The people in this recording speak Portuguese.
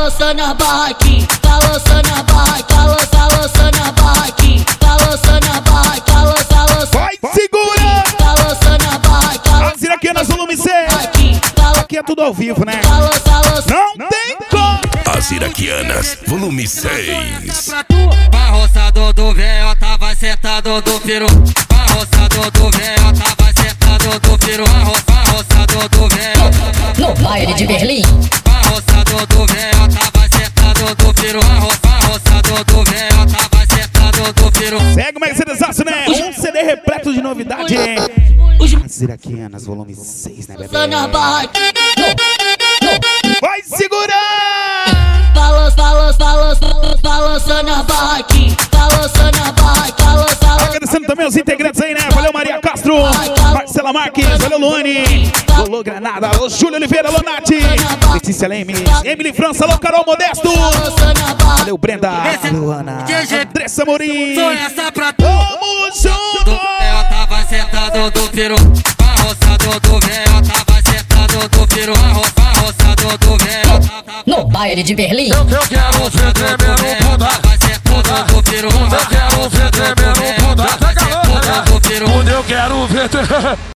lançando a barraquinha, tá lançando a barraquinha, tá lançando a barraquinha, tá lançando a barraquinha, tá lançando. Vai, segura! Tá lançando a barraquinha, As iraquianas volume 6. Aqui é tudo ao vivo, né? Não tem como. As iraquianas, volume 6. Arroçador do véio, tava sentado do peru. Arroçador do véio, tava sentado do peru. Arroçador do véio. No baile de Berlim. Arroçador do véio, tava sentado do peru. Arroçador do véio, tava sentado do peru. Segue o Mercedes, né? Um CD repleto de novidade. As iraquianas volume 6, né, bebê? Vai segurar! Balançando a barraquinha, balançando a barraquinha, agradecendo também os integrantes aí, né? Valeu Maria Castro, Marcela Marques, valeu Luane, alô Granada, alô Júlio Oliveira, alô Nath, Letícia Lemes, Emily França, alô Carol Modesto, valeu Brenda, valeu Ana, Andressa Morim, tamo junto! Eu tava sentado do peru. Arroçador do véio, tava sentado do peru. Arroçador do véio. no baile de Berlim. Eu quero ver tremendo bunda. Tava sentado do peru. Eu quero ver tremendo bunda. Tava sentado do peru. Eu quero ver